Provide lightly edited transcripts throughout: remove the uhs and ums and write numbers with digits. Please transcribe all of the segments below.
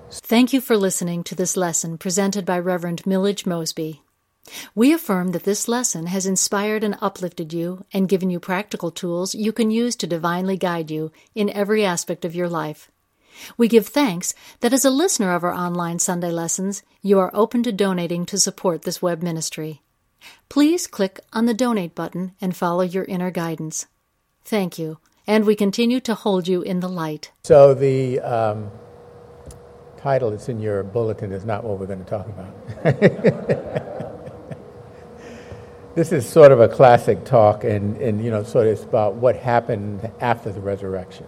Thank you for listening to this lesson presented by Reverend Millage Mosby. We affirm that this lesson has inspired and uplifted you and given you practical tools you can use to divinely guide you in every aspect of your life. We give thanks that as a listener of our online Sunday lessons, you are open to donating to support this web ministry. Please click on the donate button and follow your inner guidance. Thank you, and we continue to hold you in the light. So the title that's in your bulletin is not what we're going to talk about. This is sort of a classic talk, and sort of it's about what happened after the resurrection.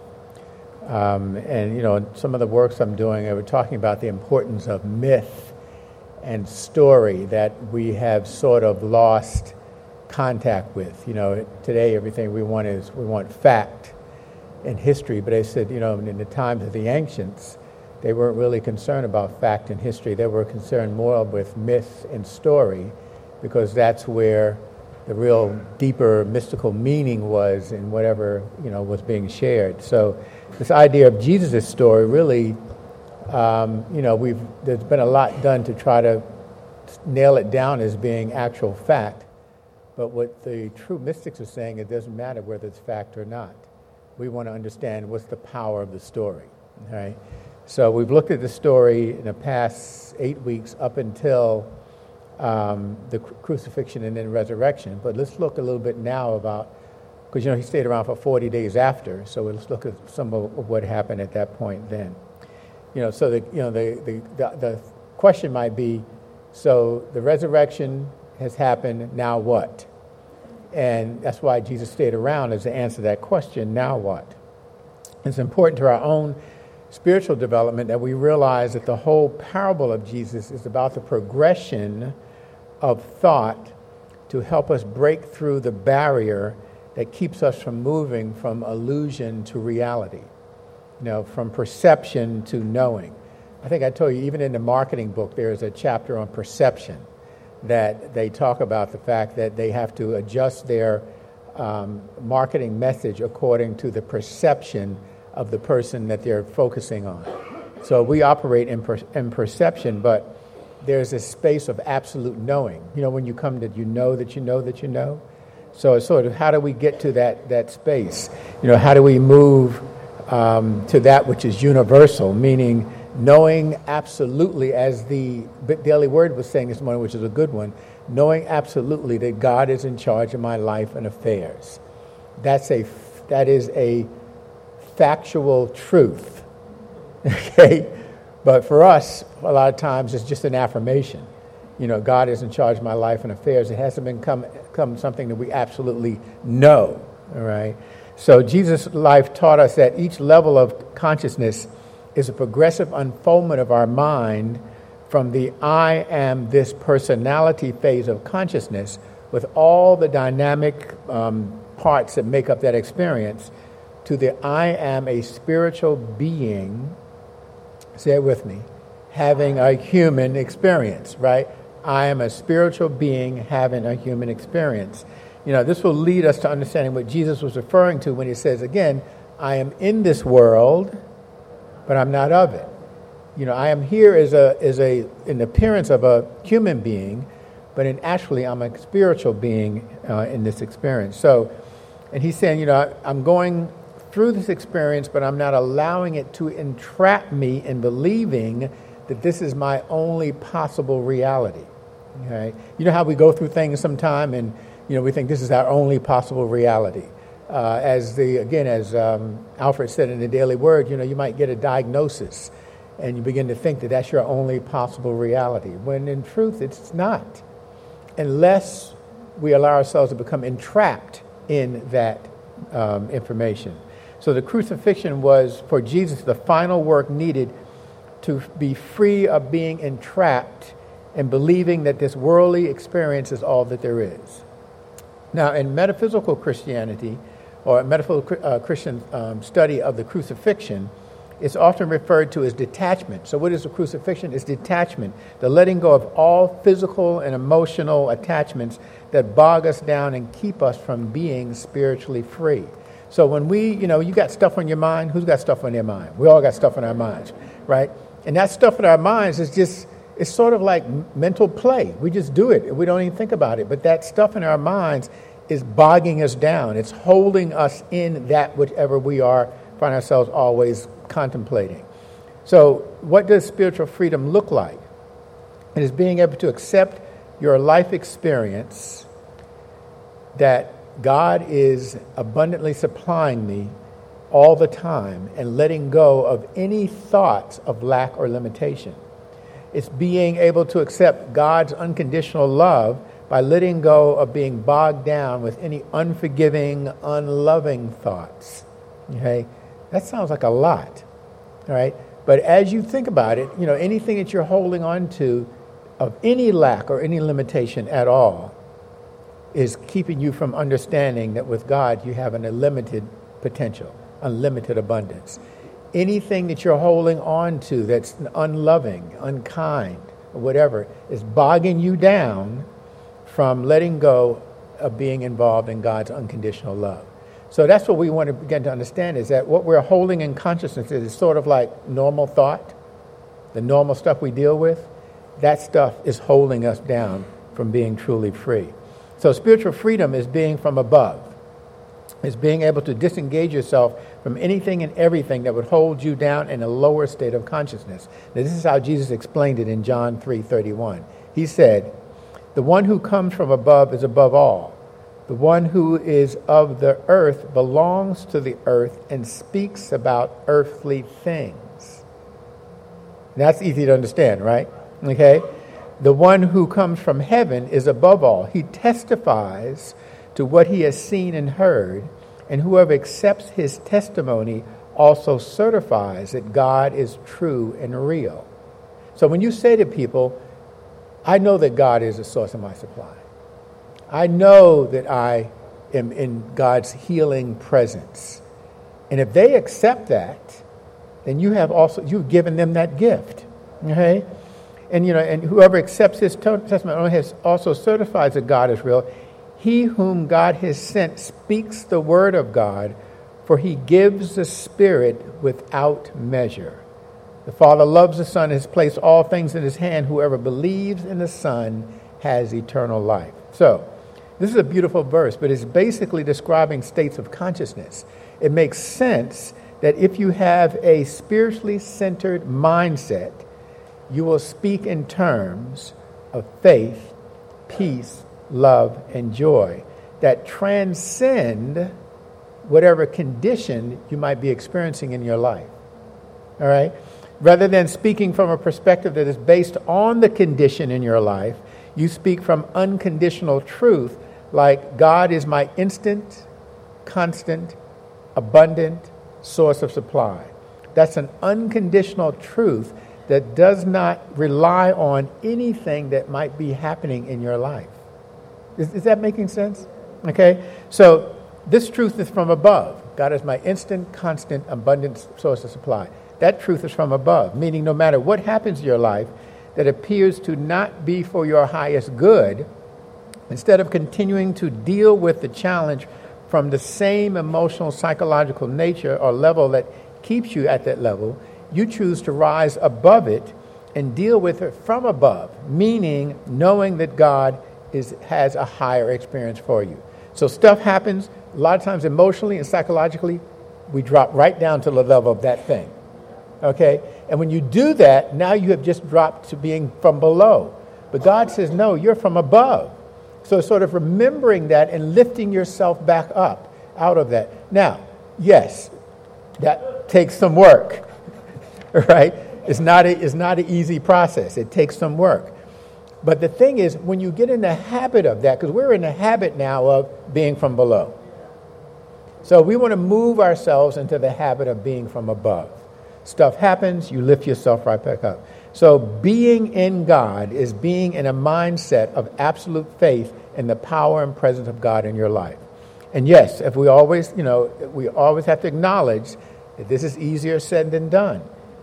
Some of the works I'm doing, I was talking about the importance of myth and story that we have sort of lost contact with. Today everything we want fact and history, but I said, in the times of the ancients, they weren't really concerned about fact and history. They were concerned more with myth and story, because that's where the real deeper mystical meaning was in whatever was being shared. So this idea of Jesus' story really, there's been a lot done to try to nail it down as being actual fact. But what the true mystics are saying, it doesn't matter whether it's fact or not. We want to understand what's the power of the story. Right? So we've looked at the story in the past 8 weeks up until the crucifixion and then resurrection. But let's look a little bit now about, because he stayed around for 40 days after. So let's look at some of what happened at that point then. So the question might be, so the resurrection has happened. Now what? And that's why Jesus stayed around, is to answer that question. Now what? It's important to our own spiritual development that we realize that the whole parable of Jesus is about the progression of thought to help us break through the barrier that keeps us from moving from illusion to reality, from perception to knowing. I think I told you, even in the marketing book, there is a chapter on perception that they talk about the fact that they have to adjust their marketing message according to the perception of the person that they're focusing on. So we operate in perception, but there's a space of absolute knowing. When you come to you know that you know that you know. So it's sort of, how do we get to that space? How do we move to that which is universal, meaning knowing absolutely, as the Daily Word was saying this morning, which is a good one, knowing absolutely that God is in charge of my life and affairs. That is a factual truth, okay? But for us, a lot of times it's just an affirmation. God is in charge of my life and affairs. It hasn't become something that we absolutely know, all right? So Jesus' life taught us that each level of consciousness is a progressive unfoldment of our mind from the I am this personality phase of consciousness, with all the dynamic parts that make up that experience, to the I am a spiritual being, say it with me, having a human experience, right? I am a spiritual being having a human experience. This will lead us to understanding what Jesus was referring to when he says, again, I am in this world, but I'm not of it. I am here as an appearance of a human being, but actually I'm a spiritual being in this experience. So, and he's saying, I'm going through this experience, but I'm not allowing it to entrap me in believing that this is my only possible reality. Okay? How we go through things sometime, and we think this is our only possible reality. As Alfred said in the Daily Word, you might get a diagnosis, and you begin to think that that's your only possible reality, when in truth it's not, unless we allow ourselves to become entrapped in that information. So the crucifixion was, for Jesus, the final work needed to be free of being entrapped and believing that this worldly experience is all that there is. Now, in metaphysical Christianity, or metaphysical Christian study of the crucifixion, it's often referred to as detachment. So what is the crucifixion? It's detachment, the letting go of all physical and emotional attachments that bog us down and keep us from being spiritually free. So when you got stuff on your mind, who's got stuff on their mind? We all got stuff on our minds, right? And that stuff in our minds is just, it's sort of like mental play. We just do it. We don't even think about it. But that stuff in our minds is bogging us down. It's holding us in that whichever we find ourselves always contemplating. So what does spiritual freedom look like? It is being able to accept your life experience that God is abundantly supplying me all the time and letting go of any thoughts of lack or limitation. It's being able to accept God's unconditional love by letting go of being bogged down with any unforgiving, unloving thoughts. Okay? That sounds like a lot. All right? But as you think about it, anything that you're holding on to of any lack or any limitation at all is keeping you from understanding that with God you have an unlimited potential, unlimited abundance. Anything that you're holding on to that's unloving, unkind, or whatever, is bogging you down from letting go of being involved in God's unconditional love. So that's what we want to begin to understand, is that what we're holding in consciousness is sort of like normal thought, the normal stuff we deal with. That stuff is holding us down from being truly free. So spiritual freedom is being from above. It's being able to disengage yourself from anything and everything that would hold you down in a lower state of consciousness. Now, this is how Jesus explained it in John 3:31. He said, "The one who comes from above is above all. The one who is of the earth belongs to the earth and speaks about earthly things." And that's easy to understand, right? Okay? The one who comes from heaven is above all. He testifies to what he has seen and heard, and whoever accepts his testimony also certifies that God is true and real. So when you say to people, I know that God is the source of my supply. I know that I am in God's healing presence. And if they accept that, then you've given them that gift. Okay? And whoever accepts his testimony also certifies that God is real. He whom God has sent speaks the word of God, for he gives the Spirit without measure. The Father loves the Son and has placed all things in his hand. Whoever believes in the Son has eternal life. So, this is a beautiful verse, but it's basically describing states of consciousness. It makes sense that if you have a spiritually centered mindset, you will speak in terms of faith, peace, love, and joy that transcend whatever condition you might be experiencing in your life. All right? Rather than speaking from a perspective that is based on the condition in your life, you speak from unconditional truth, like God is my instant, constant, abundant source of supply. That's an unconditional truth that does not rely on anything that might be happening in your life. Is that making sense? Okay? So this truth is from above. God is my instant, constant, abundant source of supply. That truth is from above, meaning no matter what happens in your life that appears to not be for your highest good, instead of continuing to deal with the challenge from the same emotional, psychological nature or level that keeps you at that level, you choose to rise above it and deal with it from above, meaning knowing that God has a higher experience for you. So stuff happens, a lot of times emotionally and psychologically, we drop right down to the level of that thing. Okay? And when you do that, now you have just dropped to being from below. But God says, no, you're from above. So sort of remembering that and lifting yourself back up out of that. Now, yes, that takes some work. Right? It's not an easy process. It takes some work. But the thing is, when you get in the habit of that, because we're in the habit now of being from below. So we want to move ourselves into the habit of being from above. Stuff happens, you lift yourself right back up. So being in God is being in a mindset of absolute faith in the power and presence of God in your life. And yes, if we always have to acknowledge that this is easier said than done.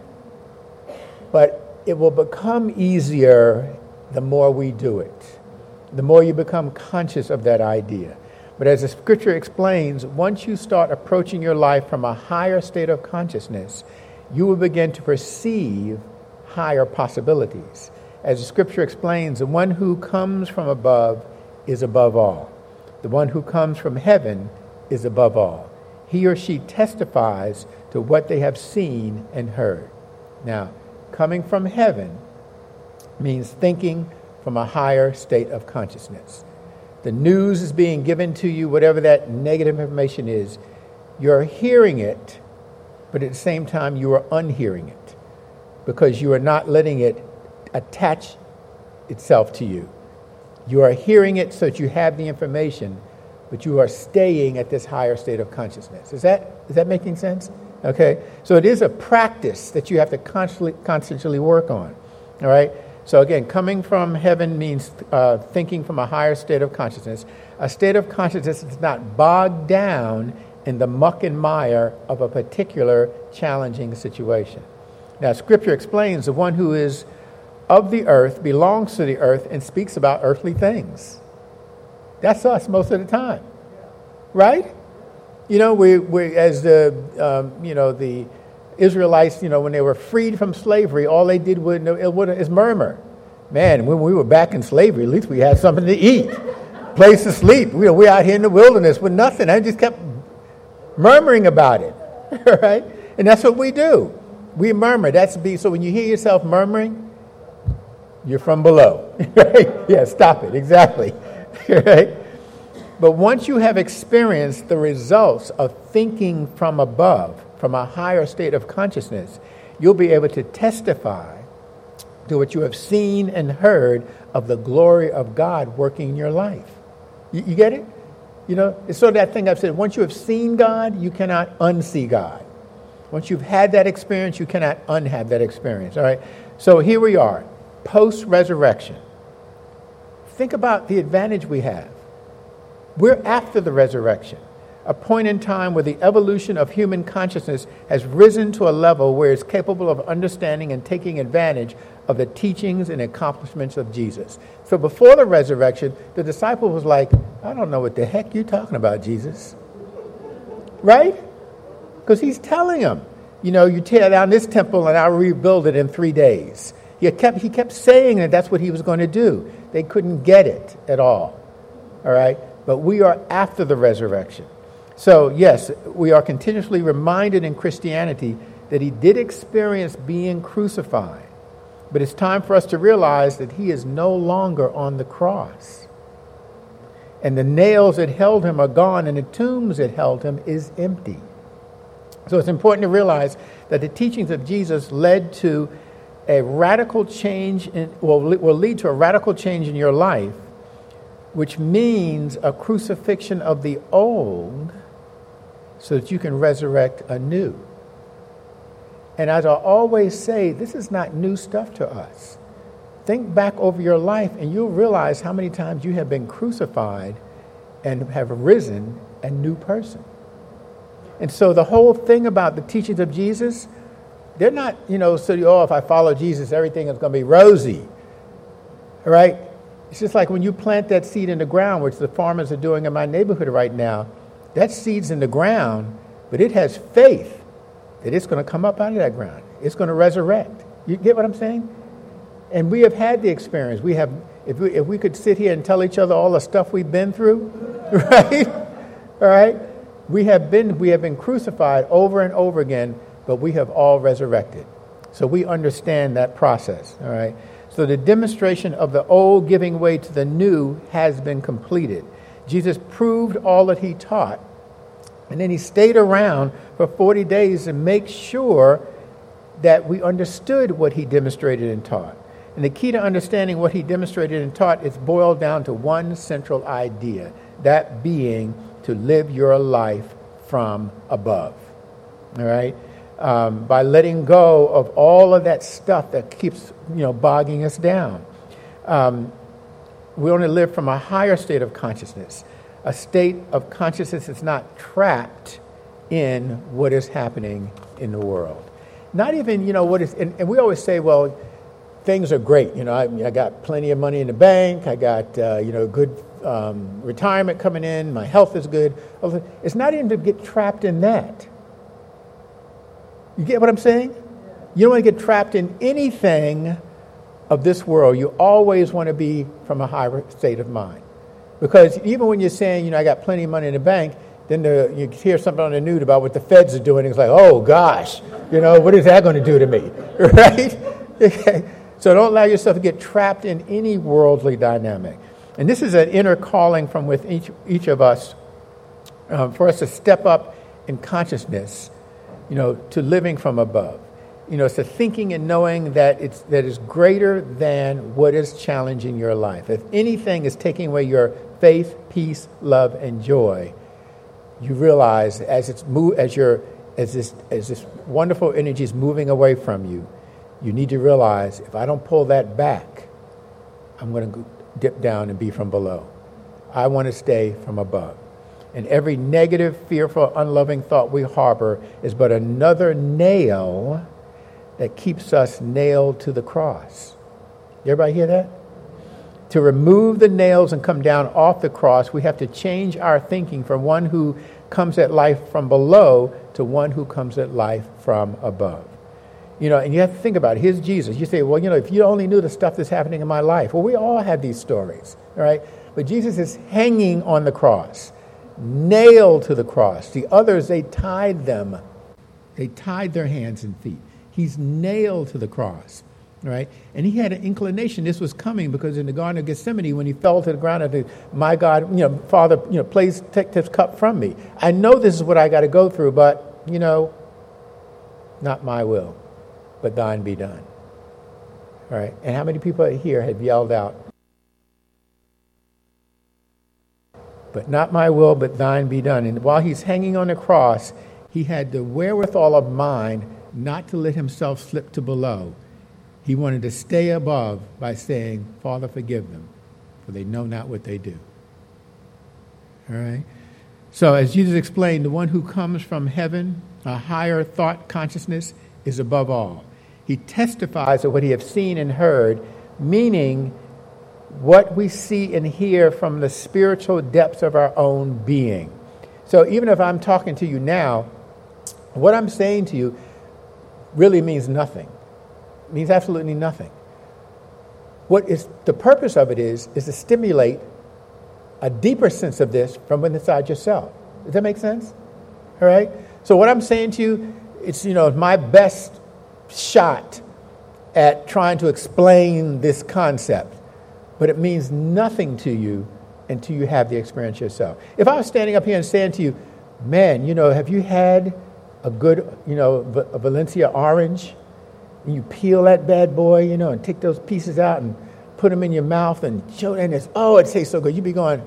But it will become easier the more we do it, the more you become conscious of that idea. But as the scripture explains, once you start approaching your life from a higher state of consciousness, you will begin to perceive higher possibilities. As the scripture explains, the one who comes from above is above all. The one who comes from heaven is above all. He or she testifies to what they have seen and heard. Now, coming from heaven means thinking from a higher state of consciousness. The news is being given to you, whatever that negative information is. You're hearing it, but at the same time, you are unhearing it because you are not letting it attach itself to you. You are hearing it so that you have the information, but you are staying at this higher state of consciousness. Is that making sense? Okay, so it is a practice that you have to constantly work on. All right. So again, coming from heaven means thinking from a higher state of consciousness. A state of consciousness is not bogged down in the muck and mire of a particular challenging situation. Now, Scripture explains the one who is of the earth belongs to the earth and speaks about earthly things. That's us most of the time, right? You know, we as the the Israelites, when they were freed from slavery, all they did is murmur. Man, when we were back in slavery, at least we had something to eat, place to sleep. We're out here in the wilderness with nothing. I just kept murmuring about it, right? And that's what we do. We murmur. So when you hear yourself murmuring, you're from below, right? Yeah, stop it. Exactly, right? But once you have experienced the results of thinking from above, from a higher state of consciousness, you'll be able to testify to what you have seen and heard of the glory of God working in your life. You get it? It's sort of that thing I've said, once you have seen God, you cannot unsee God. Once you've had that experience, you cannot unhave that experience, all right? So here we are, post-resurrection. Think about the advantage we have. We're after the resurrection, a point in time where the evolution of human consciousness has risen to a level where it's capable of understanding and taking advantage of the teachings and accomplishments of Jesus. So before the resurrection, the disciple was like, I don't know what the heck you're talking about, Jesus. Right? Because he's telling them, you tear down this temple and I'll rebuild it in 3 days. He kept saying that that's what he was going to do. They couldn't get it at all. All right? But we are after the resurrection. So, yes, we are continuously reminded in Christianity that he did experience being crucified. But it's time for us to realize that he is no longer on the cross. And the nails that held him are gone, and the tombs that held him is empty. So it's important to realize that the teachings of Jesus led to a radical change, will lead to a radical change in your life, which means a crucifixion of the old so that you can resurrect anew. And as I always say, this is not new stuff to us. Think back over your life and you'll realize how many times you have been crucified and have risen a new person. And so the whole thing about the teachings of Jesus, they're not, if I follow Jesus, everything is going to be rosy. All right? It's just like when you plant that seed in the ground, which the farmers are doing in my neighborhood right now. That seed's in the ground, but it has faith that it's going to come up out of that ground. It's going to resurrect. You get what I'm saying? And we have had the experience. We have, if we could sit here and tell each other all the stuff we've been through, right? All right? We have been crucified over and over again, but we have all resurrected. So we understand that process, all right? So the demonstration of the old giving way to the new has been completed. Jesus proved all that he taught, and then he stayed around for 40 days to make sure that we understood what he demonstrated and taught. And the key to understanding what he demonstrated and taught is boiled down to one central idea, that being to live your life from above, all right? By letting go of all of that stuff that keeps, bogging us down. We only live from a higher state of consciousness, a state of consciousness that's not trapped in what is happening in the world. Not even, what is, and we always say, well, things are great. I got plenty of money in the bank. I got, good retirement coming in. My health is good. It's not even to get trapped in that. You get what I'm saying? You don't want to get trapped in anything of this world. You always want to be from a higher state of mind. Because even when you're saying, I got plenty of money in the bank, then you hear something on the news about what the feds are doing. It's like, oh, gosh, what is that going to do to me, right? Okay. So don't allow yourself to get trapped in any worldly dynamic. And this is an inner calling from within each of us for us to step up in consciousness, to living from above. It's a thinking and knowing that is greater than what is challenging your life. If anything is taking away your faith, peace, love, and joy, you realize as this wonderful energy is moving away from you, you need to realize if I don't pull that back, I'm going to dip down and be from below. I want to stay from above. And every negative, fearful, unloving thought we harbor is but another nail that keeps us nailed to the cross. Everybody hear that? To remove the nails and come down off the cross, we have to change our thinking from one who comes at life from below to one who comes at life from above. And you have to think about it. Here's Jesus. You say, well, if you only knew the stuff that's happening in my life. Well, we all have these stories, all right? But Jesus is hanging on the cross, nailed to the cross. The others, they tied them. They tied their hands and feet. He's nailed to the cross, right? And he had an inclination this was coming because in the Garden of Gethsemane, when he fell to the ground and said, my God, Father, please take this cup from me. I know this is what I got to go through, but, not my will, but thine be done. All right? And how many people here have yelled out, but not my will, but thine be done. And while he's hanging on the cross, he had the wherewithal of mind not to let himself slip to below. He wanted to stay above by saying, Father, forgive them, for they know not what they do. All right? So as Jesus explained, the one who comes from heaven, a higher thought consciousness, is above all. He testifies of what he has seen and heard, meaning what we see and hear from the spiritual depths of our own being. So even if I'm talking to you now, what I'm saying to you really means nothing. It means absolutely nothing. What is the purpose of it is to stimulate a deeper sense of this from inside yourself. Does that make sense? All right? So what I'm saying to you, it's my best shot at trying to explain this concept, but it means nothing to you until you have the experience yourself. If I was standing up here and saying to you, man, have you had a good, a Valencia orange? And you peel that bad boy, and take those pieces out and put them in your mouth and show it, and it tastes so good. You'd be going,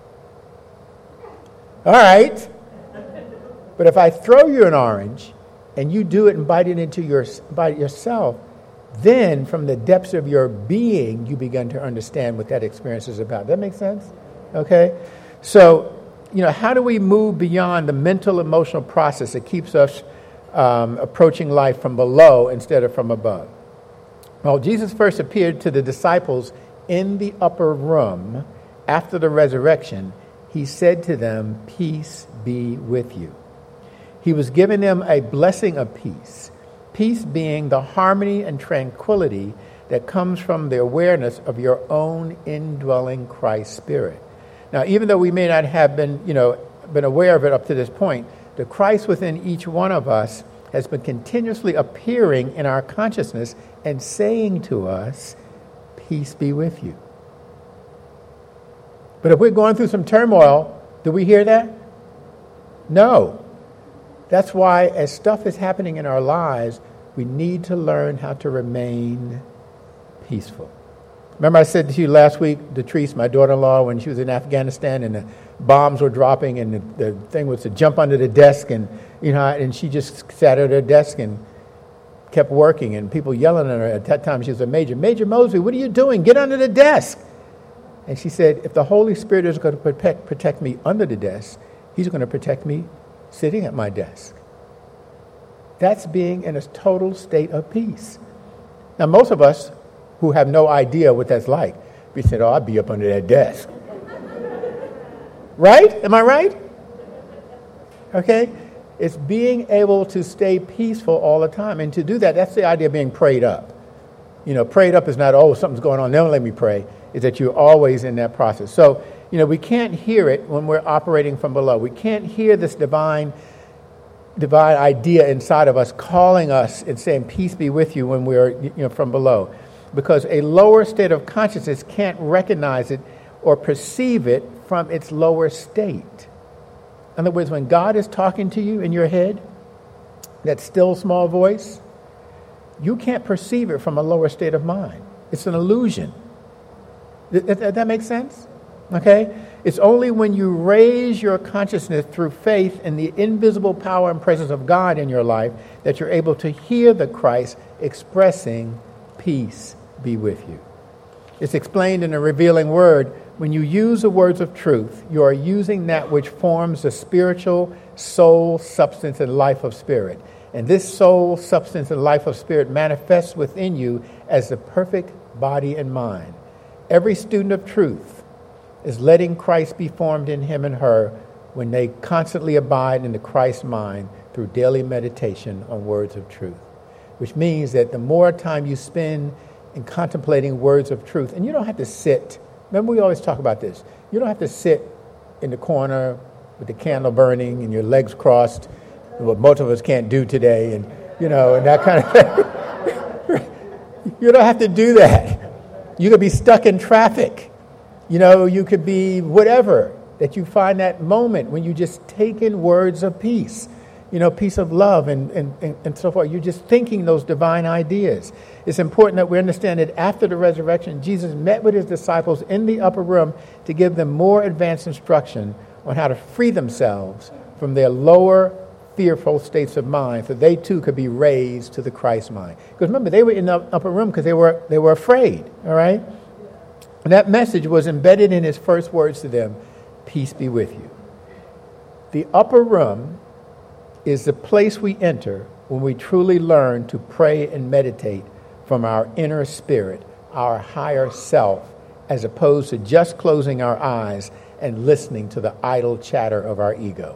all right. But if I throw you an orange and you do it and bite it yourself, then from the depths of your being, you begin to understand what that experience is about. That makes sense? Okay? So, how do we move beyond the mental, emotional process that keeps us approaching life from below instead of from above? Well, Jesus first appeared to the disciples in the upper room after the resurrection. He said to them, peace be with you. He was giving them a blessing of peace. Peace being the harmony and tranquility that comes from the awareness of your own indwelling Christ spirit. Now, even though we may not have been aware of it up to this point, the Christ within each one of us has been continuously appearing in our consciousness and saying to us, peace be with you. But if we're going through some turmoil, do we hear that? No. That's why as stuff is happening in our lives, we need to learn how to remain peaceful. Remember I said to you last week, Detrice, my daughter-in-law, when she was in Afghanistan and the bombs were dropping and the thing was to jump under the desk and she just sat at her desk and kept working and people yelling at her. At that time she was a major. Major Mosby, what are you doing? Get under the desk. And she said, if the Holy Spirit is going to protect me under the desk, he's going to protect me sitting at my desk. That's being in a total state of peace. Now, most of us who have no idea what that's like, we said, oh, I'd be up under that desk. Right? Am I right? Okay? It's being able to stay peaceful all the time. And to do that, that's the idea of being prayed up. Prayed up is not, oh, something's going on, then let me pray. It's that you're always in that process. So, we can't hear it when we're operating from below. We can't hear this divine idea inside of us calling us and saying, peace be with you when we're from below. Because a lower state of consciousness can't recognize it or perceive it from its lower state. In other words, when God is talking to you in your head, that still small voice, you can't perceive it from a lower state of mind. It's an illusion. That makes sense? Okay? It's only when you raise your consciousness through faith in the invisible power and presence of God in your life that you're able to hear the Christ expressing, peace be with you. It's explained in the revealing word. When you use the words of truth, you are using that which forms the spiritual soul, substance, and life of spirit. And this soul, substance, and life of spirit manifests within you as the perfect body and mind. Every student of truth is letting Christ be formed in him and her when they constantly abide in the Christ mind through daily meditation on words of truth. Which means that the more time you spend in contemplating words of truth, and you don't have to sit. Remember, we always talk about this. You don't have to sit in the corner with the candle burning and your legs crossed, what most of us can't do today, and and that kind of thing. You don't have to do that. You could be stuck in traffic. You could be whatever, that you find that moment when you just take in words of peace, peace of love and so forth. You're just thinking those divine ideas. It's important that we understand that after the resurrection, Jesus met with his disciples in the upper room to give them more advanced instruction on how to free themselves from their lower, fearful states of mind, so they too could be raised to the Christ mind. Because remember, they were in the upper room because they were afraid, all right? And that message was embedded in his first words to them, peace be with you. The upper room is the place we enter when we truly learn to pray and meditate from our inner spirit, our higher self, as opposed to just closing our eyes and listening to the idle chatter of our ego.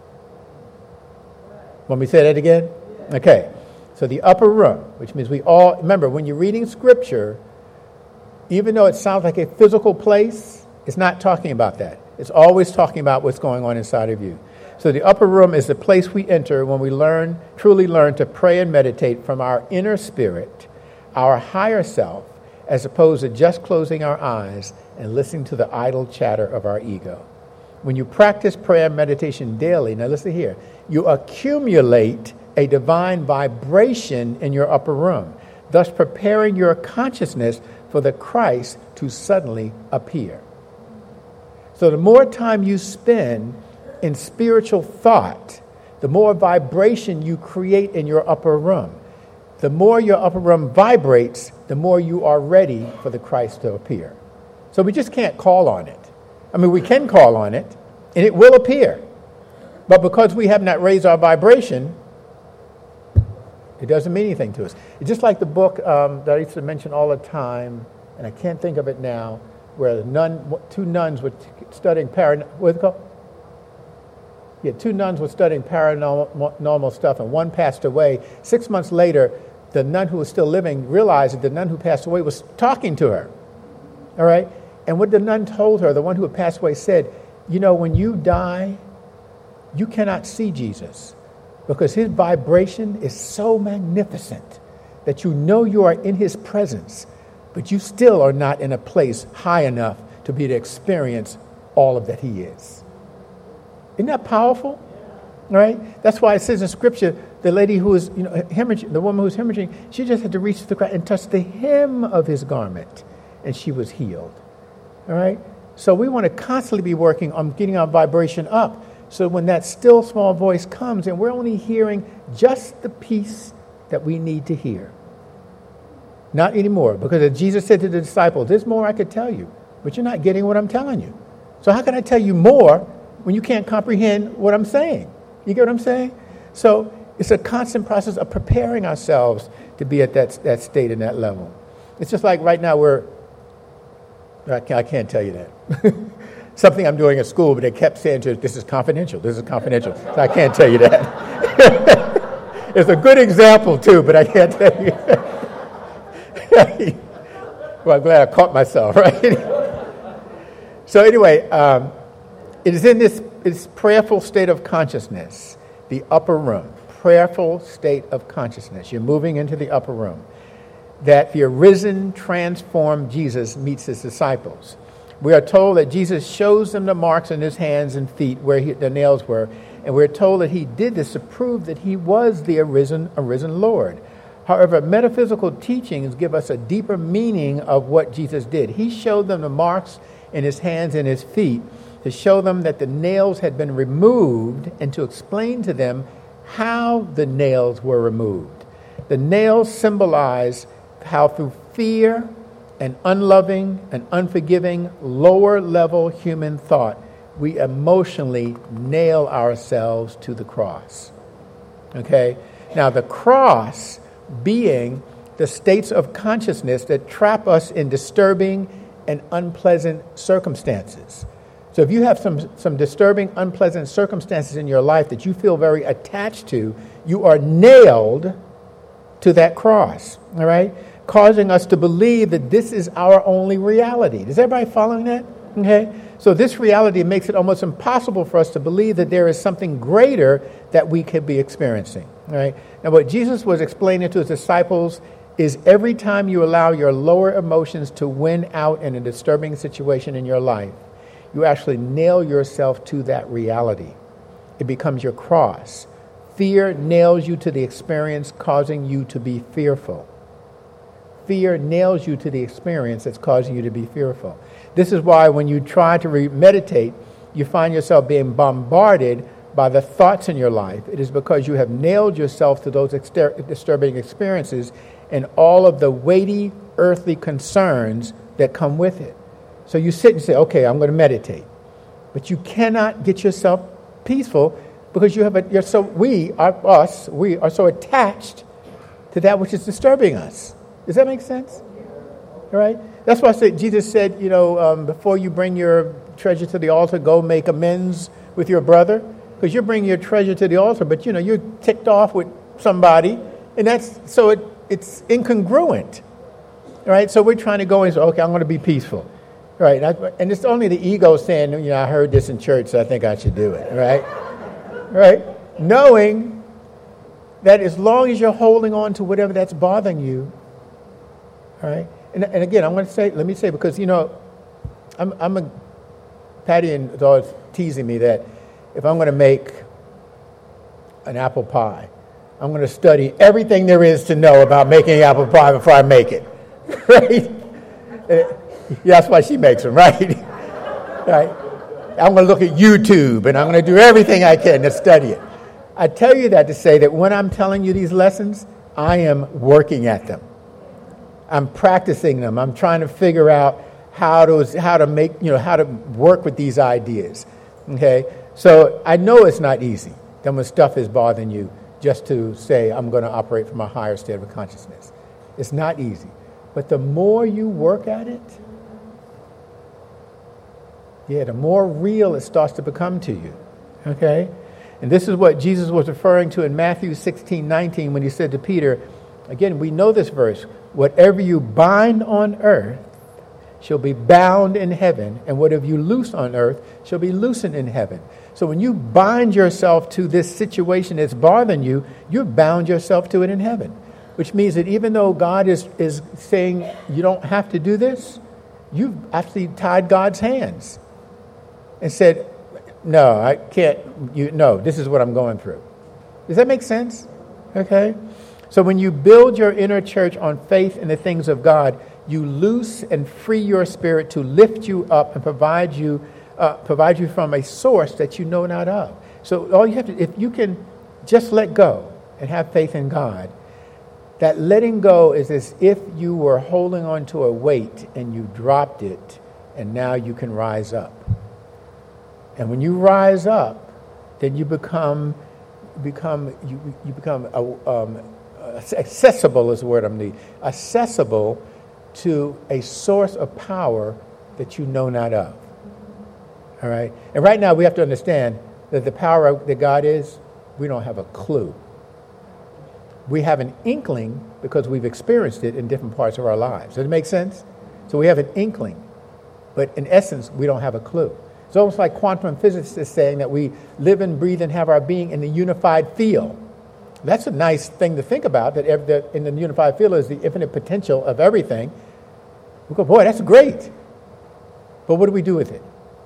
Want me to say that again? Okay. So the upper room, which means we all, remember, when you're reading scripture, even though it sounds like a physical place, it's not talking about that. It's always talking about what's going on inside of you. So the upper room is the place we enter when we truly learn to pray and meditate from our inner spirit, our higher self, as opposed to just closing our eyes and listening to the idle chatter of our ego. When you practice prayer and meditation daily, now listen here, you accumulate a divine vibration in your upper room, thus preparing your consciousness for the Christ to suddenly appear. So the more time you spend in spiritual thought, the more vibration you create in your upper room. The more your upper room vibrates, the more you are ready for the Christ to appear. So we just can't call on it. I mean, we can call on it, and it will appear. But because we have not raised our vibration, it doesn't mean anything to us. It's just like the book that I used to mention all the time, and I can't think of it now, where two nuns were studying two nuns were studying paranormal stuff, and one passed away. 6 months later, the nun who was still living realized that the nun who passed away was talking to her. All right? And what the nun told her, the one who had passed away, said, when you die, you cannot see Jesus because his vibration is so magnificent that you are in his presence, but you still are not in a place high enough to be to experience all of that he is. Isn't that powerful? All right? That's why it says in Scripture, the lady who was hemorrhaging, the woman who was hemorrhaging, she just had to reach to the Christ and touch the hem of his garment, and she was healed. All right? So we want to constantly be working on getting our vibration up, so when that still small voice comes, and we're only hearing just the piece that we need to hear. Not anymore, because as Jesus said to the disciples, there's more I could tell you, but you're not getting what I'm telling you. So how can I tell you more when you can't comprehend what I'm saying? You get what I'm saying? So it's a constant process of preparing ourselves to be at that state and that level. It's just like right now I can't tell you that. Something I'm doing at school, but they kept saying to us, this is confidential. So I can't tell you that. It's a good example, too, but I can't tell you. Well, I'm glad I caught myself, right? So anyway, it is in this prayerful state of consciousness, the upper room, prayerful state of consciousness. You're moving into the upper room, that the arisen, transformed Jesus meets his disciples. We are told that Jesus shows them the marks in his hands and feet where the nails were, and we're told that he did this to prove that he was the arisen Lord. However, metaphysical teachings give us a deeper meaning of what Jesus did. He showed them the marks in his hands and his feet to show them that the nails had been removed and to explain to them how the nails were removed. The nails symbolize how through fear and unloving and unforgiving lower-level human thought, we emotionally nail ourselves to the cross. Okay? Now, the cross being the states of consciousness that trap us in disturbing and unpleasant circumstances. So if you have some disturbing, unpleasant circumstances in your life that you feel very attached to, you are nailed to that cross, all right? Causing us to believe that this is our only reality. Is everybody following that? Okay? So this reality makes it almost impossible for us to believe that there is something greater that we could be experiencing. All right? Now, what Jesus was explaining to his disciples is every time you allow your lower emotions to win out in a disturbing situation in your life, you actually nail yourself to that reality. It becomes your cross. Fear nails you to the experience, causing you to be fearful. Fear nails you to the experience that's causing you to be fearful. This is why when you try to meditate, you find yourself being bombarded by the thoughts in your life. It is because you have nailed yourself to those disturbing experiences and all of the weighty earthly concerns that come with it. So you sit and say, okay, I'm going to meditate. But you cannot get yourself peaceful because we are so attached to that which is disturbing us. Does that make sense? All right? That's why Jesus said, before you bring your treasure to the altar, go make amends with your brother. Because you're bringing your treasure to the altar, but you're ticked off with somebody, and it's incongruent. All right? So we're trying to go and say, okay, I'm going to be peaceful. All right? And it's only the ego saying, I heard this in church, so I think I should do it. All right? All right? Knowing that as long as you're holding on to whatever that's bothering you, all right? And again, let me say, because, Patty is always teasing me that if I'm going to make an apple pie, I'm going to study everything there is to know about making apple pie before I make it, right? That's why she makes them, right? Right? I'm going to look at YouTube, and I'm going to do everything I can to study it. I tell you that to say that when I'm telling you these lessons, I am working at them. I'm practicing them. I'm trying to figure out how to work with these ideas. Okay? So I know it's not easy. Then when stuff is bothering you, just to say, I'm going to operate from a higher state of consciousness. It's not easy. But the more you work at it, the more real it starts to become to you. Okay? And this is what Jesus was referring to in Matthew 16:19 when he said to Peter, again, we know this verse, whatever you bind on earth shall be bound in heaven, and whatever you loose on earth shall be loosened in heaven. So when you bind yourself to this situation that's bothering you, you've bound yourself to it in heaven. Which means that even though God is saying you don't have to do this, you've actually tied God's hands and said, no, I can't, this is what I'm going through. Does that make sense? Okay? So when you build your inner church on faith in the things of God, you loose and free your spirit to lift you up and provide you from a source that you know not of. So all you have to, if you can just let go and have faith in God, that letting go is as if you were holding on to a weight and you dropped it, and now you can rise up. And when you rise up, then you become accessible is the word I'm needing. Accessible to a source of power that you know not of. All right? And right now we have to understand that the power that God is We don't have a clue. We have an inkling because we've experienced it in different parts of our lives. Does it make sense? So we have an inkling, but in essence, we don't have a clue. It's almost like quantum physics is saying that we live and breathe and have our being in the unified field. That's a nice thing to think about, that in the unified field is the infinite potential of everything. We go, boy, that's great. But what do we do with it?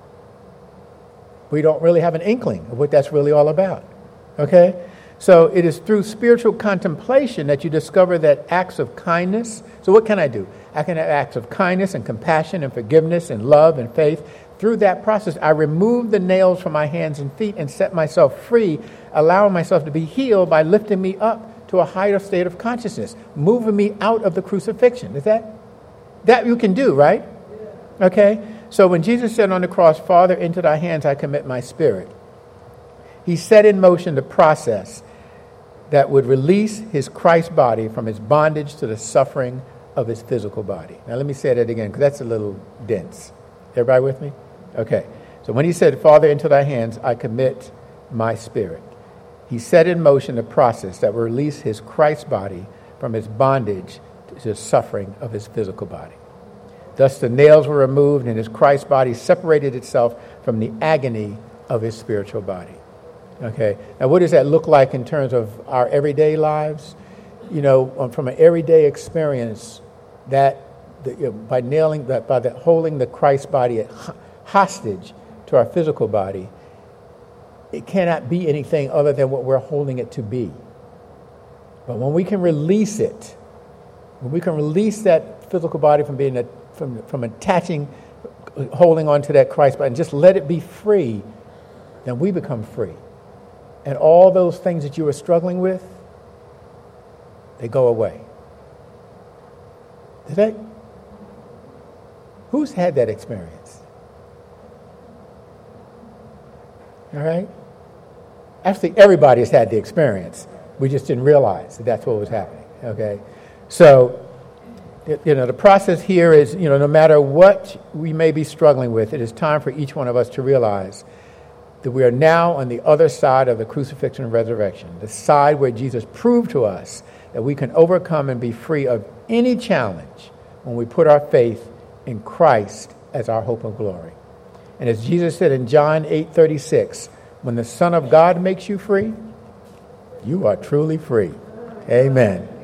We don't really have an inkling of what that's really all about. Okay? So it is through spiritual contemplation that you discover that acts of kindness. So what can I do? I can have acts of kindness and compassion and forgiveness and love and faith. Through that process, I remove the nails from my hands and feet and set myself free, allowing myself to be healed by lifting me up to a higher state of consciousness, moving me out of the crucifixion. Is that you can do, right? Okay? So when Jesus said on the cross, Father, into thy hands I commit my spirit, he set in motion the process that would release his Christ body from its bondage to the suffering of his physical body. Now let me say that again, because that's a little dense. Everybody with me? Okay. So when he said, Father, into thy hands I commit my spirit, he set in motion the process that would release his Christ body from its bondage to the suffering of his physical body. Thus the nails were removed and his Christ body separated itself from the agony of his spiritual body. Okay. Now what does that look like in terms of our everyday lives? You know, from an everyday experience, that by holding the Christ body hostage to our physical body, it cannot be anything other than what we're holding it to be. But when we can release it, when we can release that physical body from being from attaching, holding on to that Christ body, and just let it be free, then we become free. And all those things that you were struggling with, they go away. Did they? Who's had that experience? All right? Actually, everybody has had the experience. We just didn't realize that that's what was happening. Okay? So, the process here is, no matter what we may be struggling with, it is time for each one of us to realize that we are now on the other side of the crucifixion and resurrection, the side where Jesus proved to us that we can overcome and be free of any challenge when we put our faith in Christ as our hope of glory. And as Jesus said in John 8:36, when the Son of God makes you free, you are truly free. Amen.